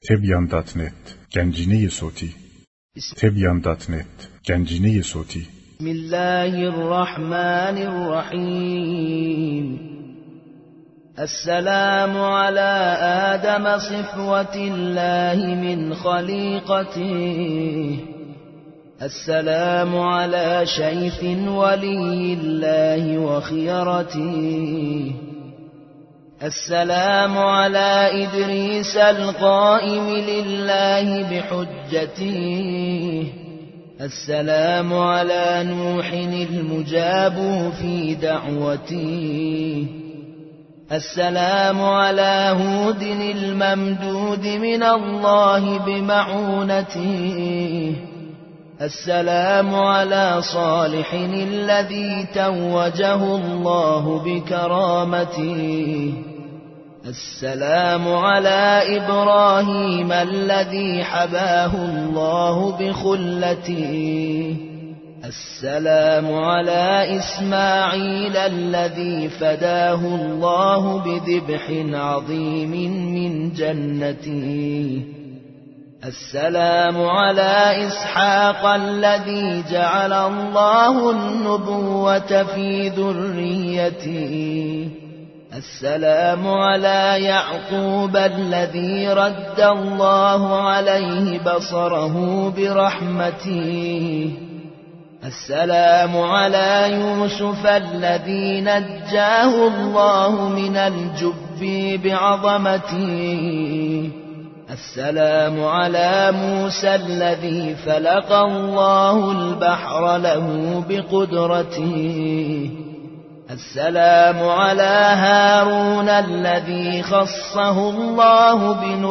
Tebyan.net Gencini صوتي Tebyan.net Gencini صوتي. بسم الله الرحمن الرحيم. السلام على آدم صفوة الله من خليقته، السلام على شيخ ولي الله وخيرته، السلام على إدريس القائم لله بحجته، السلام على نوح المجاب في دعوته، السلام على هود الممدود من الله بمعونته، السلام على صالح الذي توجه الله بكرامته، السلام على إبراهيم الذي حباه الله بخلته، السلام على إسماعيل الذي فداه الله بذبح عظيم من جنته، السلام على إسحاق الذي جعل الله النبوة في ذريته، السلام على يعقوب الذي رد الله عليه بصره برحمته، السلام على يوسف الذي نجاه الله من الجب بعظمته، السلام على موسى الذي فلق الله البحر له بقدرته، السلام على هارون الذي خصه الله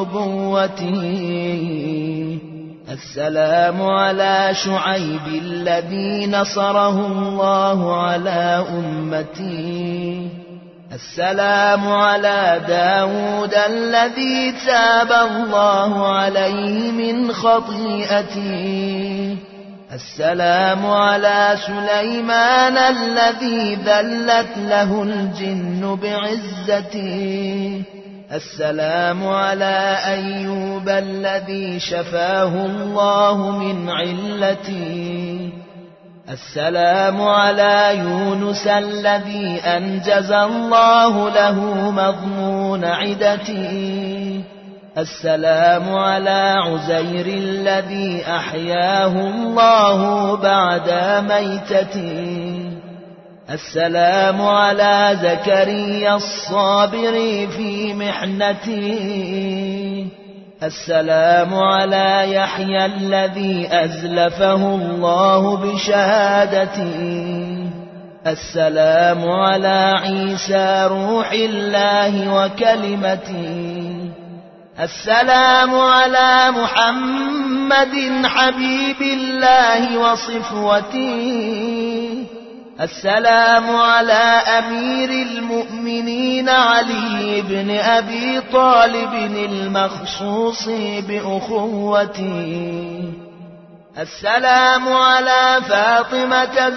بنبوته، السلام على شعيب الذي نصره الله على أمته، السلام على داود الذي تاب الله عليه من خطيئته، السلام على سليمان الذي ذلت له الجن بعزته، السلام على أيوب الذي شفاه الله من علته، السلام على يونس الذي أنجز الله له مضمون عدته، السلام على عزير الذي أحياه الله بعد ميتته، السلام على زكريا الصابر في محنته، السلام على يحيى الذي أزلفه الله بشهادته، السلام على عيسى روح الله وكلمته، السلام على محمد حبيب الله وصفوته، السلام على أمير المؤمنين علي بن أبي طالب المخصوص بأخوته، السلام على فاطمة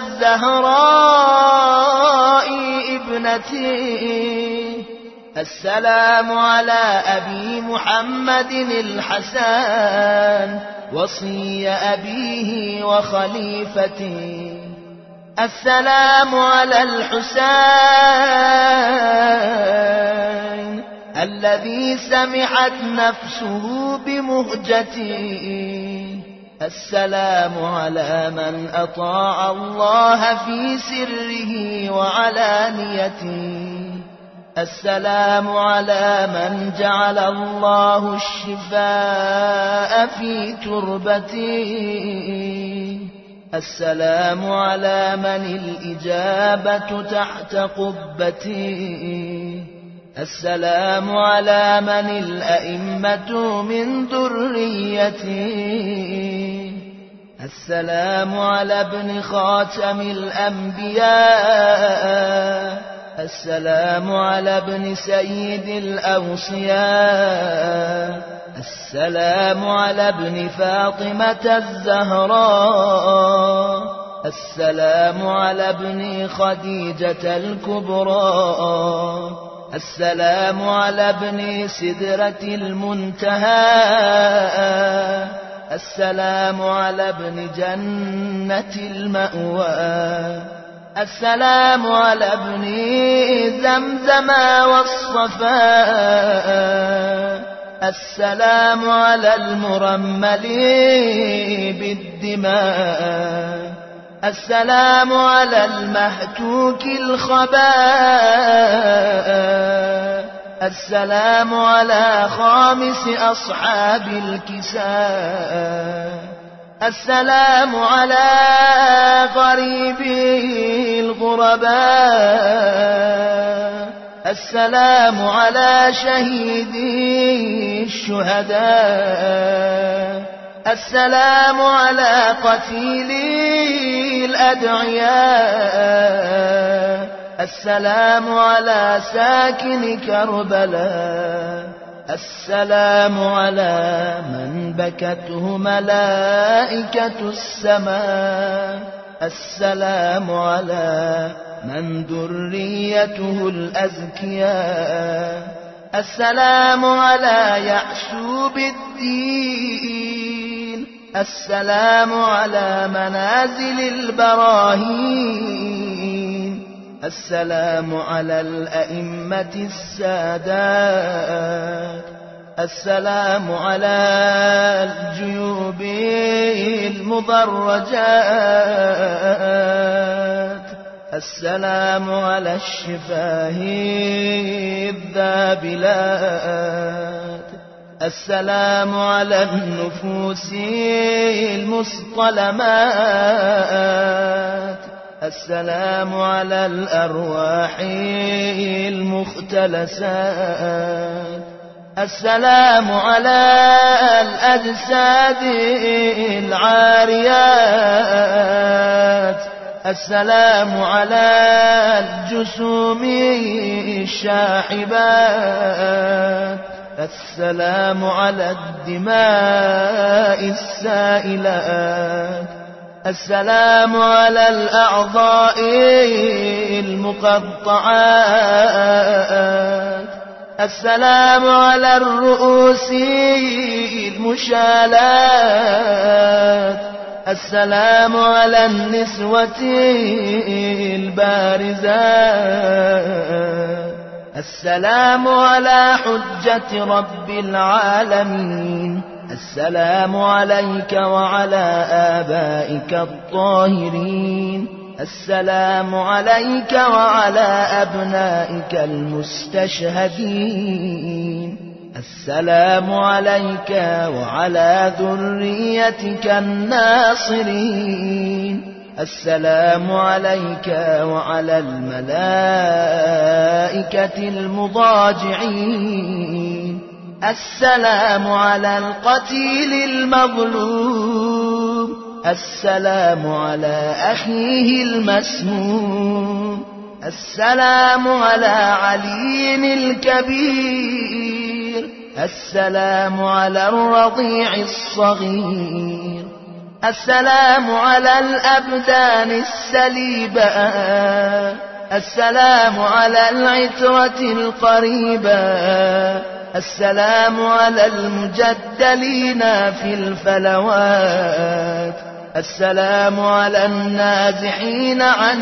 الزهراء ابنته، السلام على أبي محمد الحسن وصي أبيه وخليفته، السلام على الحسين الذي سمحت نفسه بمهجته، السلام على من أطاع الله في سره وعلانيته، السلام على من جعل الله الشفاء في تربته، السلام على من الإجابة تحت قبته، السلام على من الأئمة من ذريته، السلام على ابن خاتم الأنبياء، السلام على ابن سيد الأوصياء، السلام على ابن فاطمة الزهراء، السلام على ابن خديجة الكبرى، السلام على ابن سدرة المنتهى السلام على ابن جنة المأوى السلام على ابن زمزم والصفاء السلام على المرمل بالدماء السلام على المهتوك الخباء السلام على خامس أصحاب الكساء السلام على غريبي الغرباء السلام على شهيدي الشهداء السلام على قتيلي الأدعياء السلام على ساكن كربلاء السلام على من بكته ملائكة السماء السلام على من ذريته الأزكياء السلام على يعشوب الدين السلام على منازل البراهين السلام على الأئمة السادات السلام على الجيوب المضرجات السلام على الشفاه الذابلات السلام على النفوس المصطلمات السلام على الأرواح المختلسات السلام على الأجساد العاريات السلام على الجسوم الشاحبات السلام على الدماء السائلات السلام على الأعضاء المقطعات السلام على الرؤوس المشالات السلام على النسوة البارزات السلام على حجة رب العالمين السلام عليك وعلى آبائك الطاهرين السلام عليك وعلى أبنائك المستشهدين السلام عليك وعلى ذريتك الناصرين السلام عليك وعلى الملائكة المضاجعين السلام على القتيل المظلوم السلام على أخيه المسموم السلام على علي الكبير السلام على الرضيع الصغير السلام على الأبدان السليبة السلام على العترة القريبة السلام على المجدلين في الفلوات السلام على النازحين عن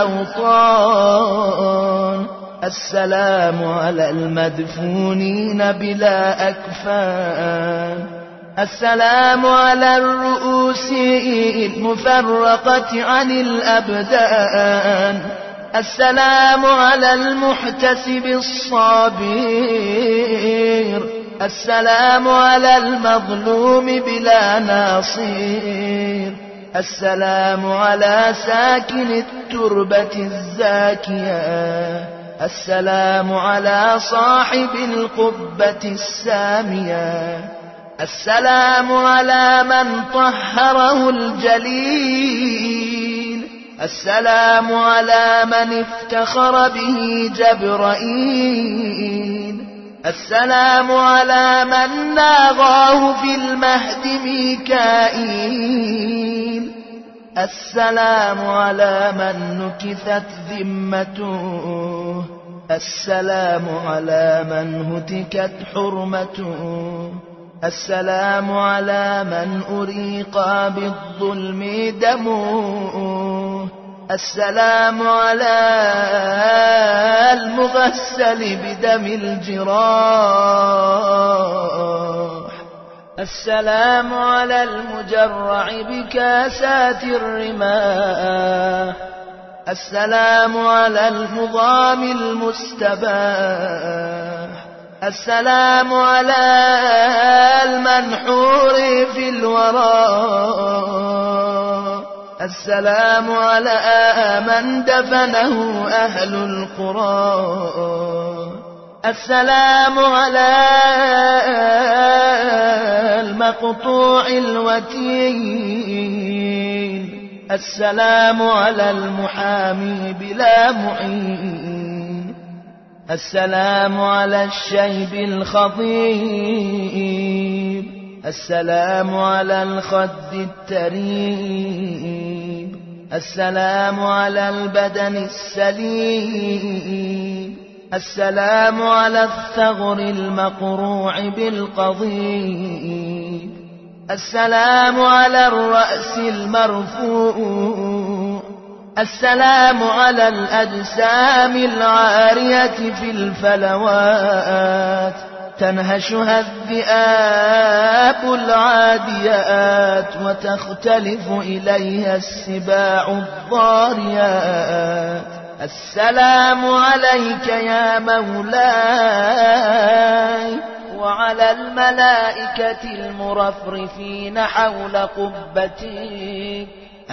الأوطان السلام على المدفونين بلا أكفان السلام على الرؤوس المفرقة عن الأبدان السلام على المحتسب الصابر السلام على المظلوم بلا ناصير السلام على ساكن التربة الزاكية السلام على صاحب القبة السامية السلام على من طهره الجليل السلام على من افتخر به جبرائيل السلام على من ناغاه في المهد ميكائيل السلام على من نكثت ذمته السلام على من هتكت حرمته، السلام على من أريق بالظلم دمه، السلام على المغسل بدم الجراح، السلام على المجرع بكاسات الرماح، السلام على المضام المستباح، السلام على المنحور في الوراء، السلام على من دفنه أهل القرى، السلام على المقطوع الوتين، السلام على المحامي بلا معين، السلام على الشيب الخضيب، السلام على الخد التريب، السلام على البدن السليم، السلام على الثغر المقروع بالقضيب، السلام على الرأس المرفوع، السلام على الأجسام العارية في الفلوات تنهشها الذئاب العاديات وتختلف إليها السباع الضاريات. السلام عليك يا مولاي وعلى الملائكة المرفرفين حول قبتك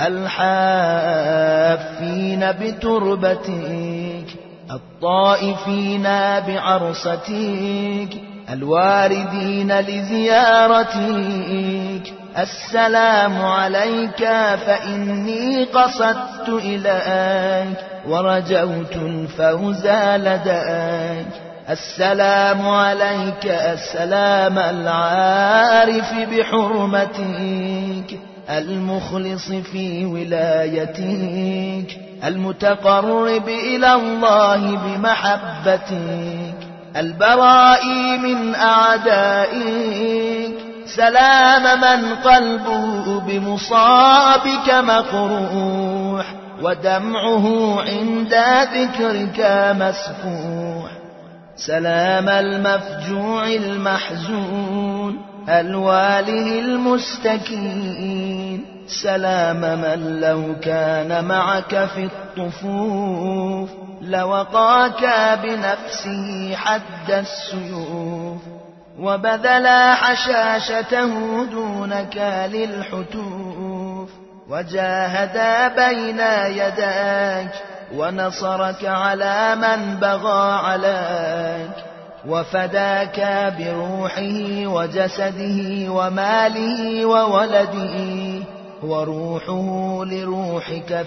الحافين بتربتك الطائفين بعرستك الواردين لزيارتك. السلام عليك فإني قصدت إليك ورجوت الفوز لديك. السلام عليك السلام العارف بحرمتك المخلص في ولايتك المتقرب إلى الله بمحبتك البرائي من أعدائك. سلام من قلبه بمصابك مقروح ودمعه عند ذكرك مسفوح. سلام المفجوع المحزون الواله المستكين. سلام من لو كان معك في الطفوف لوقاك بنفسه حد السيوف وبذل حشاشته دونك للحتوف وجاهد بين يديك ونصرك على من بغى عليك وفداك بروحه وجسده وماله وولده وروحه لروحك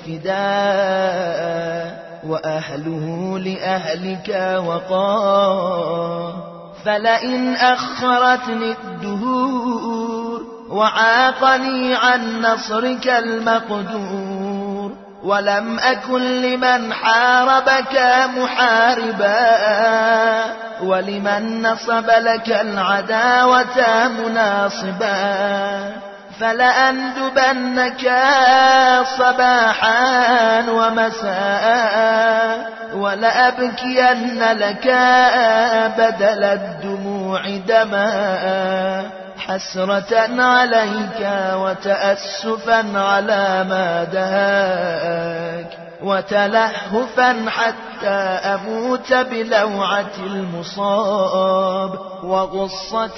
فداء وأهله لأهلك وقاه. فلئن أخرتني الدهور وعاقني عن نصرك المقدور ولم أكن لمن حاربك محاربا ولمن نصب لك العداوة مناصبا فلأندبنك صباحا ومساء ولأبكين لك بدل الدموع دماء حسرة عليك وتأسفا على ما دهاك وتلهفا حتى أموت بلوعة المصاب وغصة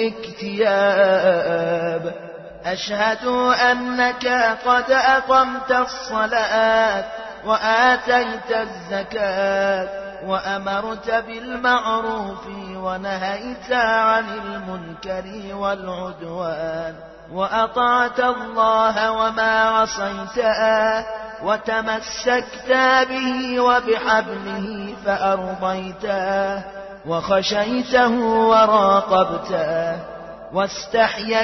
الاكتياب. أشهد أنك قد أقمت الصلاة وآتيت الزكاة وأمرت بالمعروف ونهيت عن المنكر والعدوان وأطعت الله وما عصيته وتمسكت به وبحبله فأرضيته وخشيته وراقبته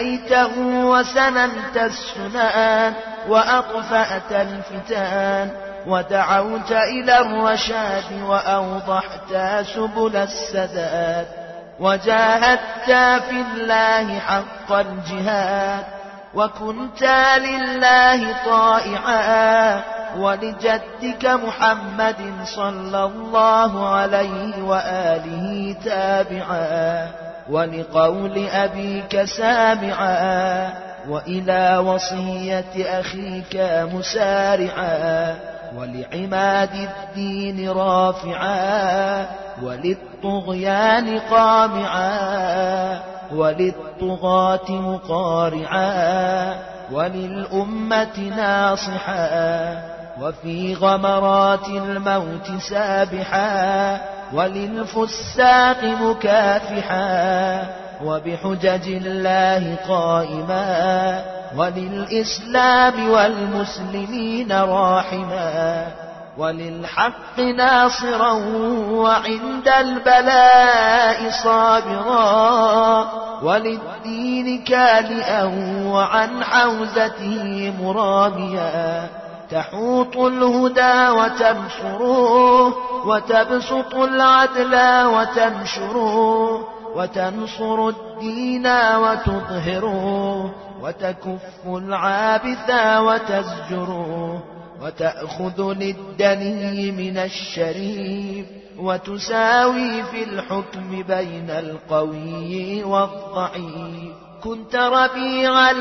واستحييته وسننت السنان وأطفأت الفتان ودعوت إلى الرشاد وأوضحت سبل السداد وجاهدت في الله حق الجهاد وكنت لله طائعا ولجدك محمد صلى الله عليه وآله تابعا ولقول أبيك سامعا وإلى وصية أخيك مسارعا ولعماد الدين رافعا وللطغيان قامعا وللطغاة مقارعا وللأمة ناصحا وفي غمرات الموت سابحا وللفساق مكافحا وبحجج الله قائما وللإسلام والمسلمين راحما وللحق ناصرا وعند البلاء صابرا وللدين كالئا وعن حوزته مراميا تحوط الهدى وتنشره وتبسط العدل وتنشره وتنصر الدين وتظهره وتكف العابث وتزجره وتأخذ للدني من الشريف وتساوي في الحكم بين القوي والضعيف كنت ربيع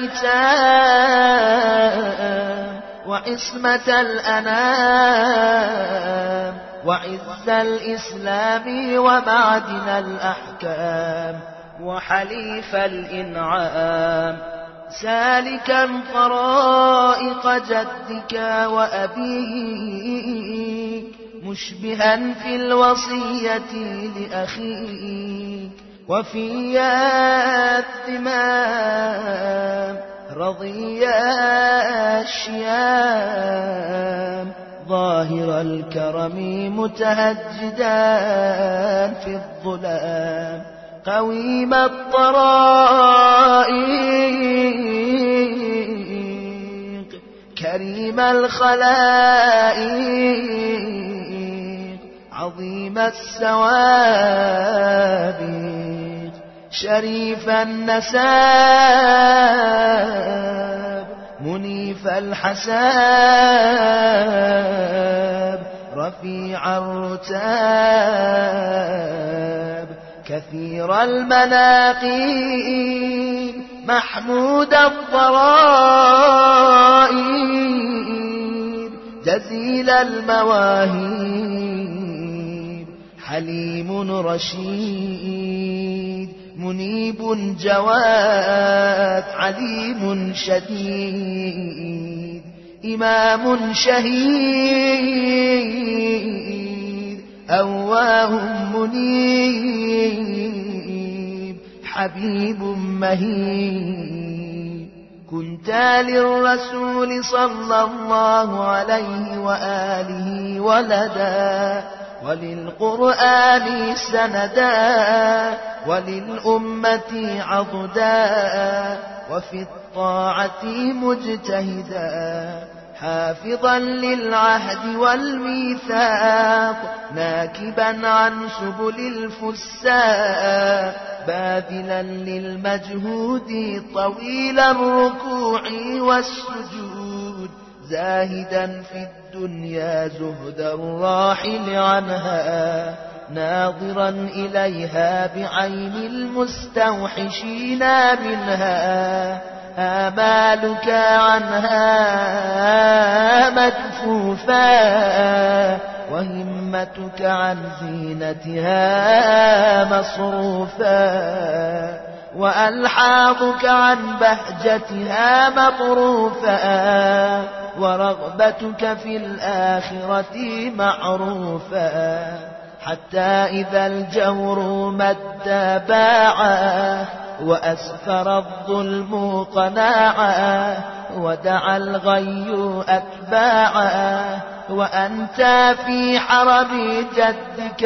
الأيتام وعصمة الأنام وعز الإسلام ومعدن الأحكام وحليف الإنعام سالكا طرائق جدك وأبيك مشبها في الوصية لأخيك وفي الثمام رضي الشيام ظاهر الكرم متهجدا في الظلام قويم الطرائق كريم الخلائق عظيم السوابق شريف النساب منيف الحساب رفيع الرتاب كثير المناقب محمود الضرائب جزيل المواهب حليم رشيد منيب جواد عليم شديد إمام شهيد أواه منيب حبيب مهيب كنت للرسول صلى الله عليه وآله ولدا وللقرآن سندا وللأمة عضدا وفي الطاعة مجتهدا حافظا للعهد والميثاق ناكبا عن سبل الفساق باذلا للمجهود طويل الركوع والسجود زاهدا في الدنيا زهد الراحل عنها ناظرا إليها بعين المستوحشين منها آمالك عنها مكفوفا وهمتك عن زينتها مصروفا وألحاظك عن بهجتها مطروفا ورغبتك في الآخرة معروفا حتى إذا الجور مد باعا وأسفر الظلم قناعا ودعا الغي أتباعا وأنت في حرم جدك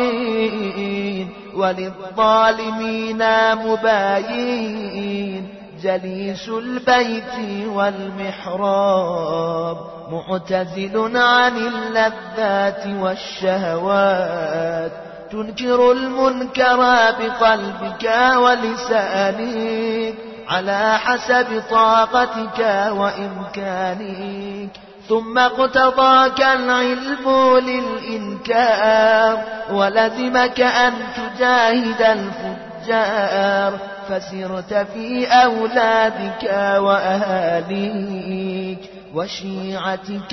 قاطين وللظالمين مباين جليس البيت والمحراب معتزل عن اللذات والشهوات تنكر المنكر بقلبك ولسانك على حسب طاقتك وإمكانك ثم اقتضاك العلم للإنكار ولزمك أن تجاهد الفجار فسرت في أولادك وأهاليك وشيعتك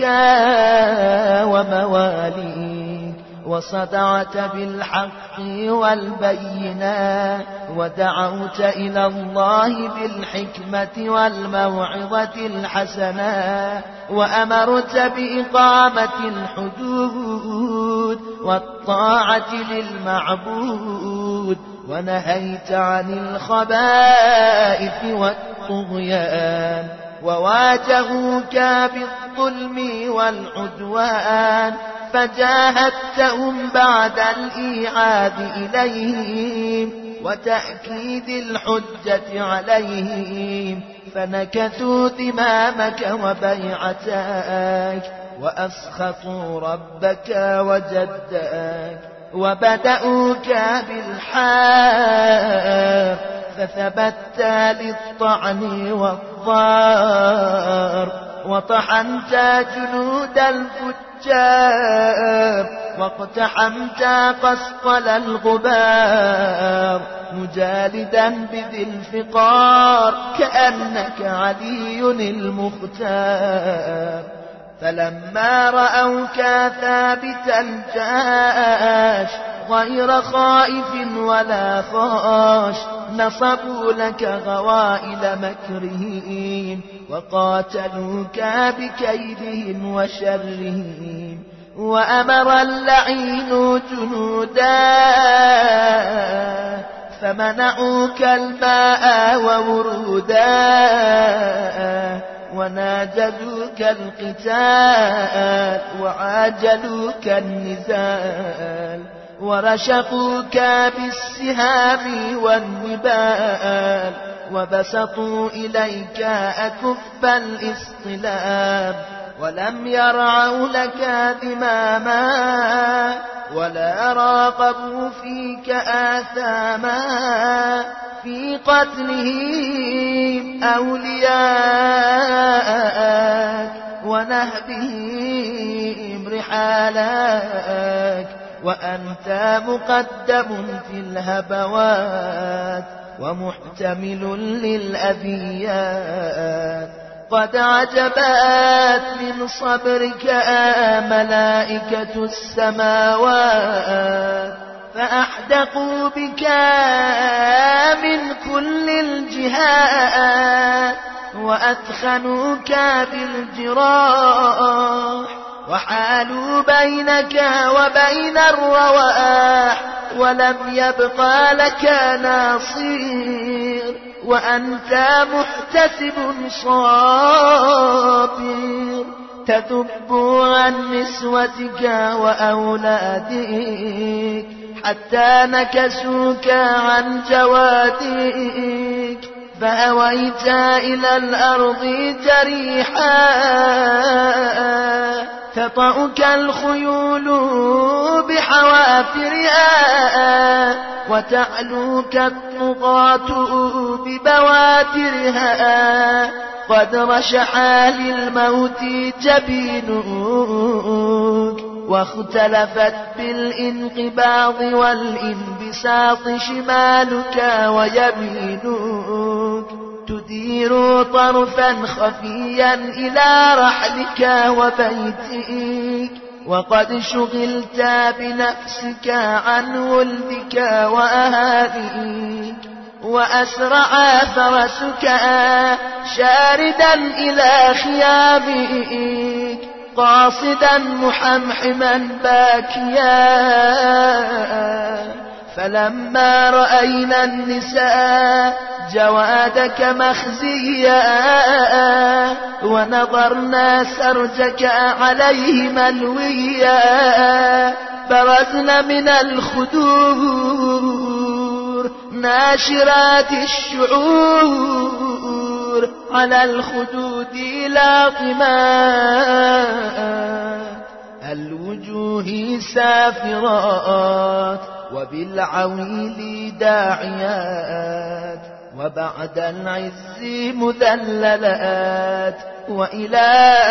ومواليك وصدعت بالحق والبينات ودعوت إلى الله بالحكمة والموعظة الحسنة وأمرت بإقامة الحدود والطاعة للمعبود ونهيت عن الخبائث والطغيان وواجهوك بالظلم والعدوان فجاهدتهم بعد الإيعاد إليهم وتأكيد الحجة عليهم فنكثوا ذمامك وبيعتك وأسخطوا ربك وجدك وبدأوك بالحار فثبت للطعن والضار وطحنت جنود الفجار واقتحمت قسطل الغبار مجالدا بذي الفقار كأنك علي المختار فلما رأوك ثابت الجاش غير خائف ولا خاش نصبوا لك غوائل مكرهم وقاتلوك بكيدهم وشرهم وأمر اللعين جنودا فمنعوك الماء وورودا وناجدوك القتال وعاجلوك النزال ورشقوك بالسهام والنبال وبسطوا إليك أكف الاصطلاب ولم يرعوا لك ذماما ولا راقبوا فيك آثاما في قتلهم أولياءك ونهبهم رحالك وأنت مقدم في الهبوات ومحتمل للأذيات قد عجبت من صبرك ملائكة السماوات فأحدقوا بك من كل الجهات وأثخنوك بالجراح وحالوا بينك وبين الرواح ولم يبقى لك ناصير وأنت محتسب صابر تذب عن نسوتك وأولادك حتى نكسوك عن جوادك فأويت إلى الأرض جريحا تطأك الخيول بحوافرها وتعلوك الطغاة ببواترها قد رشح للموت جبينك واختلفت بالانقباض والانبساط شمالك ويمينك تدير طرفا خفيا إلى رحلك وبيتك وقد شغلت بنفسك عن ولدك وأهاليك وأسرع فرسك شاردا إلى خيامك قاصدا محمحما باكيا فلما رأينا النساء جوادك مخزيا ونظرنا سرجك عليه ملويا برزنا من الخدور ناشرات الشعور البدور على الخدود لاطمات الوجوه سافرات وبالعويل داعيات وبعد العز مذللات وإلى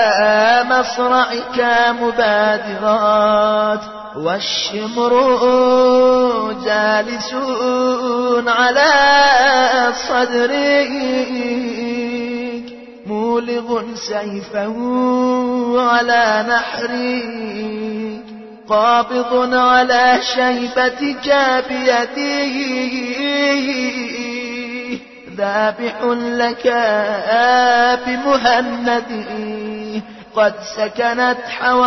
مصرعك مبادرات والشمر جالسون على صدرك مولغ سيفه على نحرك قابض على شيبتك بيده ذابح لك بمهند قد سكنت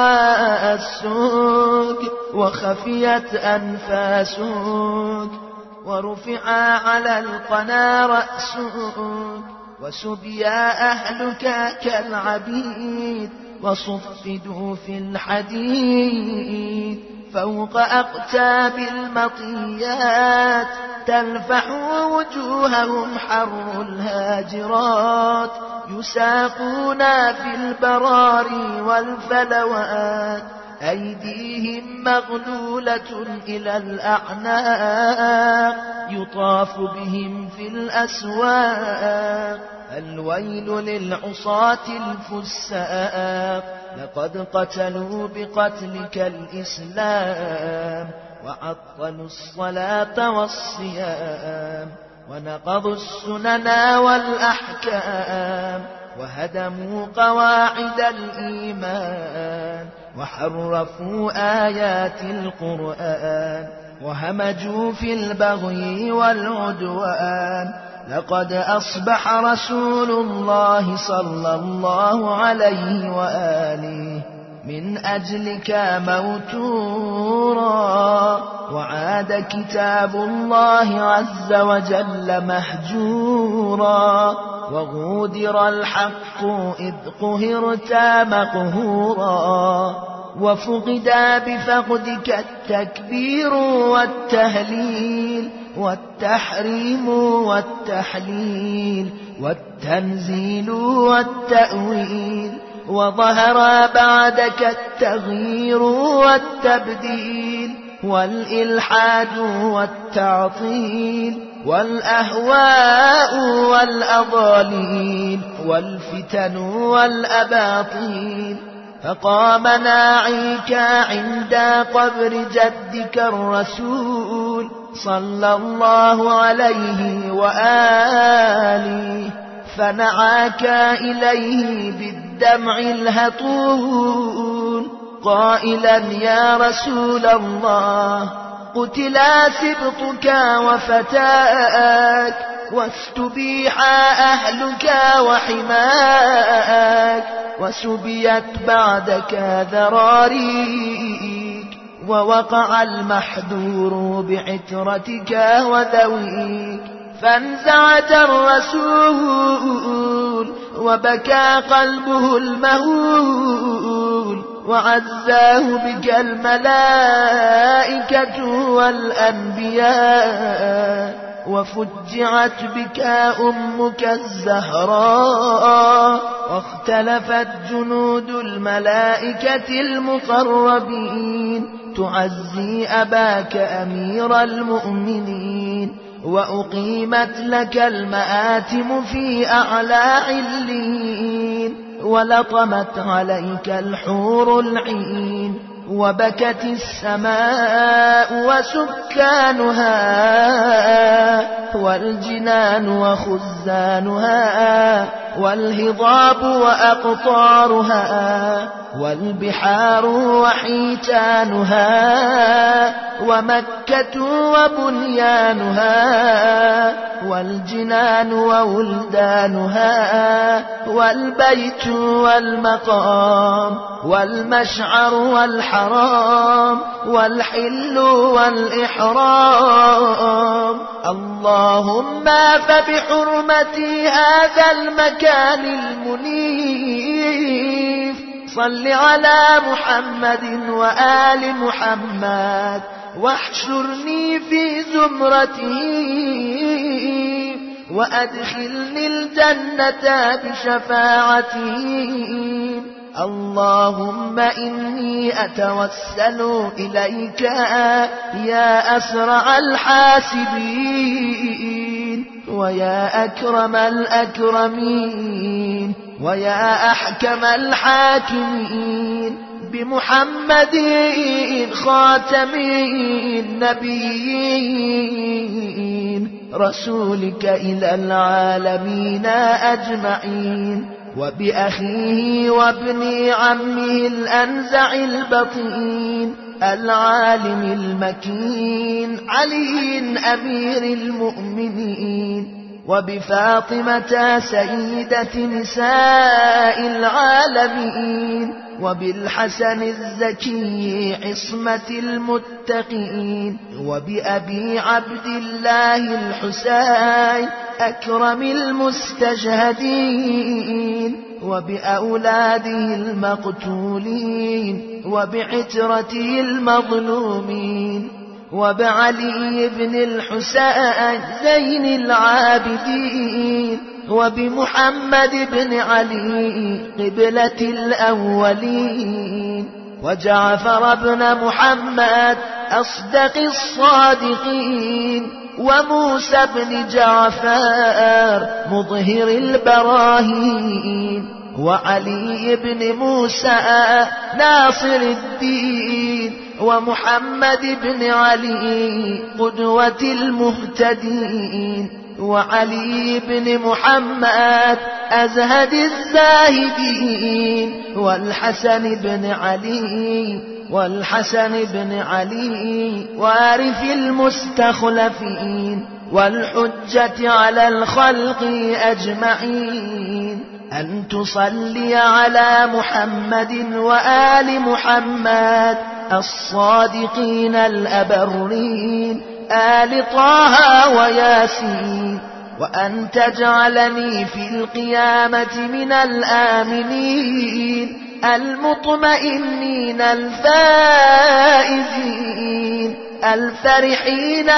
حواسك وخفيت أنفاسك ورفع على القنا رأسك وسبيا أهلك كالعبيد وصفدوا في الحديد فوق أقتاب المطيات تلفح وجوههم حر الهاجرات يساقون في البراري والفلوات أيديهم مغلولة إلى الأعناق يطاف بهم في الأسواق الويل للعصاة الفساق لقد قتلوا بقتلك الإسلام وعطلوا الصلاة والصيام ونقضوا السنن والأحكام وهدموا قواعد الإيمان وحرفوا آيات القرآن وهمجوا في البغي والعدوان لقد أصبح رسول الله صلى الله عليه وآله من أجلك موتورا وعاد كتاب الله عز وجل مهجورا وغودر الحق إذ قهرت مقهورا وفقد بفقدك التكبير والتهليل والتحريم والتحليل والتنزيل والتأويل وظهر بعدك التغيير والتبديل والإلحاد والتعطيل والأهواء والأضاليل والفتن والأباطيل فقام ناعيك عند قبر جدك الرسول صلى الله عليه وآله فنعاك إليه بالدمع الهطول قائلا يا رسول الله قتلا سبطك وفتاك واستبيح أهلك وحماك وسبيت بعدك ذراريك ووقع المحذور بعترتك وذويك فانزعج الرسول وبكى قلبه المهول وعزاه بك الملائكة والأنبياء وفجعت بك أمك الزهراء واختلفت جنود الملائكة المقربين تعزي أباك أمير المؤمنين وأقيمت لك المآتم في أعلى علين ولطمت عليك الحور العين وبكت السماء وسكانها والجنان وخزانها والهضاب وأقطارها والبحار وحيتانها ومكة وبنيانها والجنان وولدانها والبيت والمقام والمشعر والحرام والحل والإحرام اللهم فبحرمة هذا المكان المنيف صل على محمد وآل محمد واحشرني في زمرته وأدخلني الجنة بشفاعتهم. اللهم إني أتوسل إليك يا أسرع الحاسبين ويا أكرم الأكرمين ويا أحكم الحاكمين بمحمد خاتم النبيين رسولك إلى العالمين أجمعين، وبأخيه وابن عمه الأنزع البطين العالم المكين علي أمير المؤمنين، وبفاطمة سيدة نساء العالمين، وبالحسن الزكي عصمة المتقين، وبأبي عبد الله الحسين أكرم المستشهدين، وبأولاده المقتولين، وبعترته المظلومين، وبعلي بن الحسين زين العابدين، وبمحمد بن علي قبلة الأولين، وجعفر بن محمد أصدق الصادقين، وموسى بن جعفر مظهر البراهين، وعلي بن موسى ناصر الدين، ومحمد بن علي قدوة المهتدين، وعلي بن محمد أزهد الزاهدين، والحسن بن علي وارث المستخلفين، والحجة على الخلق أجمعين، أن تصلي على محمد وآل محمد الصادقين الأبرين آل طه وياسين، وأن تجعلني في القيامة من الآمنين المطمئنين الفائزين الفرحين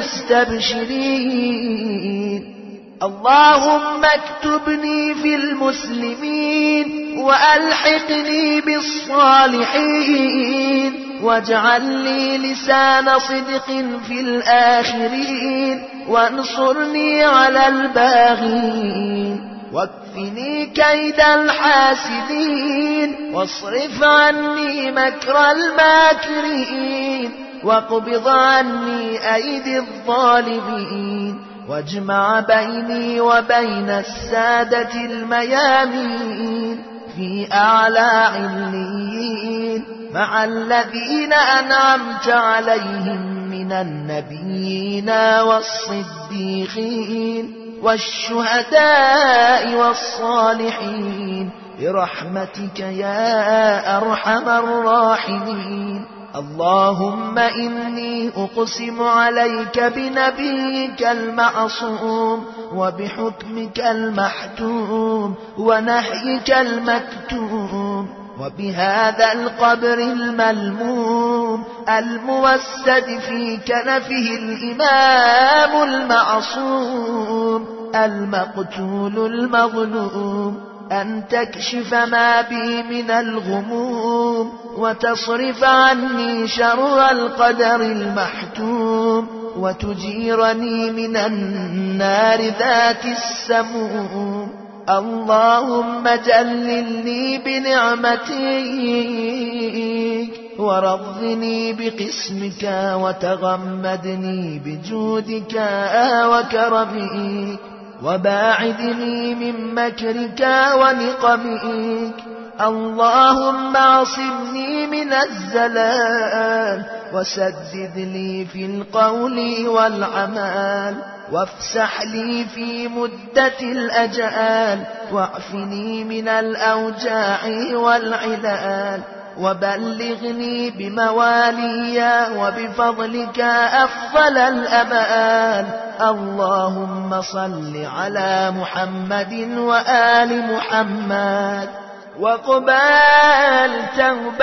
المستبشرين. اللهم اكتبني في المسلمين وألحقني بالصالحين، واجعل لي لسان صدق في الآخرين، وانصرني على الباغين، واكفني كيد الحاسدين، واصرف عني مكر الماكرين، واقبض عني أيدي الظالمين، واجمع بيني وبين السادة الميامين في أعلى عليين مع الذين أنعمت عليهم من النبيين والصديقين والشهداء والصالحين برحمتك يا أرحم الراحمين. اللهم إني أقسم عليك بنبيك المعصوم وبحكمك المحتوم ونهيك المكتوم وبهذا القبر الملموم الموسد في كنفه الإمام المعصوم المقتول المظلوم أن تكشف ما بي من الغموم وتصرف عني شر القدر المحتوم وتجيرني من النار ذات السموم. اللهم جللني بنعمتك ورضني بقسمك وتغمدني بجودك وكرمك وباعدني من مكرك ونقمك. اللهم عصمني من الزلال وسدد لي في القول والعمل وافسح لي في مدة الأجال واعفني من الأوجاع والعلال وبلغني بموالي وبفضلك أفضل الأمال. اللهم صل على محمد وآل محمد وقبال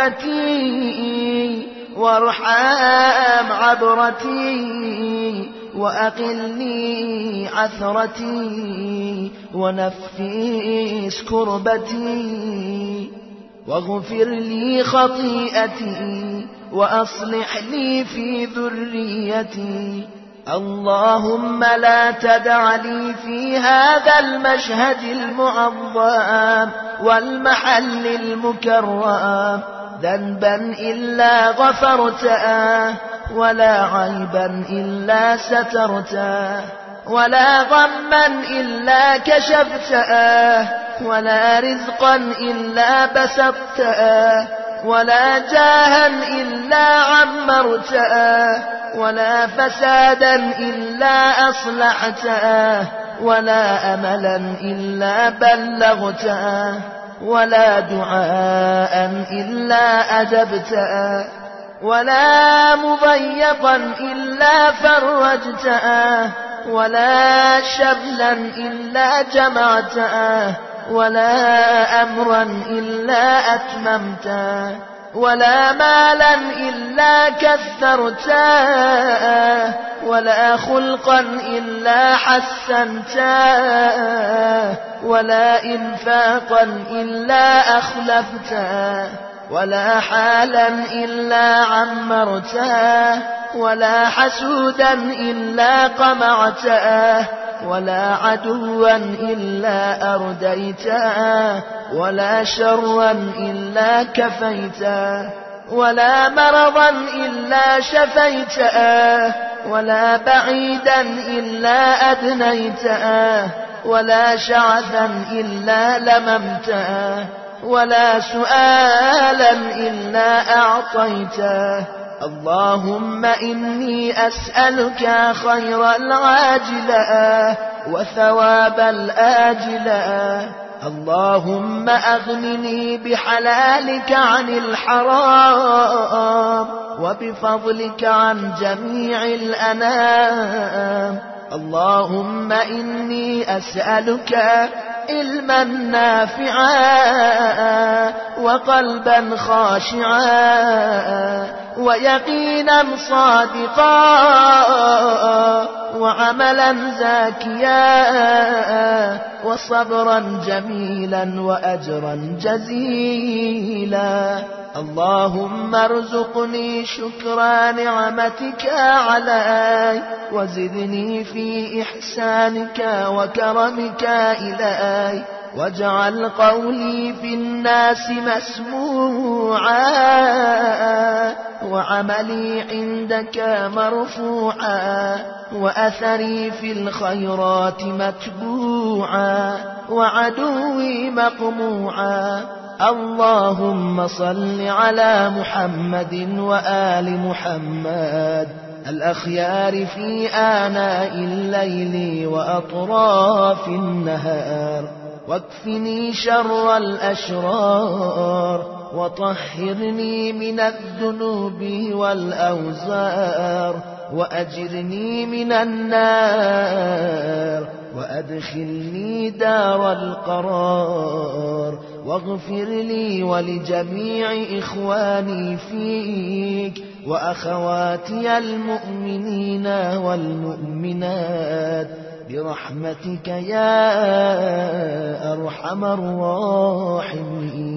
توبتي وارحم عبرتي وأقلني عثرتي ونفس كربتي واغفر لي خطيئتي وأصلح لي في ذريتي. اللهم لا تدع لي في هذا المشهد المعظم والمحل المكرم ذنبا إلا غفرته، ولا عيبا إلا سترته، ولا غما إلا كشفته، ولا رزقا إلا بسطته، ولا جاها إلا عمرته، ولا فسادا إلا أصلحته، ولا أملا إلا بلغته، ولا دعاء إلا أجبته، ولا مضيقا إلا فرجته، ولا شبلا إلا جمعته، ولا أمرا إلا أتممته، ولا مالا إلا كثرته، ولا خلقا إلا حسنته، ولا إنفاقا إلا أخلفته، ولا حالا إلا عمرته، ولا حسودا إلا قمعته، ولا عدوا إلا أرديته، ولا شرا إلا كفيته، ولا مرضا إلا شفيته، ولا بعيدا إلا أدنيته، ولا شعثا إلا لممته، ولا سؤالا إلا أعطيته. اللهم إني أسألك خير العاجلة وثواب الآجلة. اللهم أغنني بحلالك عن الحرام وبفضلك عن جميع الأنام. اللهم إني أسألك علما نافعا وقلبا خاشعا ويقينا صادقا وعملا زاكيا وصبرا جميلا وأجرا جزيلا. اللهم ارزقني شكر نعمتك علي وزدني في إحسانك وكرمك إلي، واجعل قولي في الناس مسموعا وعملي عندك مرفوعا وأثري في الخيرات متبوعا وعدوي مقموعا. اللهم صل على محمد وآل محمد الأخيار في آناء الليل وأطراف النهار، واكفني شر الأشرار وطهرني من الذنوب والأوزار، وأجرني من النار وأدخلني دار القرار، واغفر لي ولجميع إخواني فيك وأخواتي المؤمنين والمؤمنات برحمتك يا أرحم الراحمين.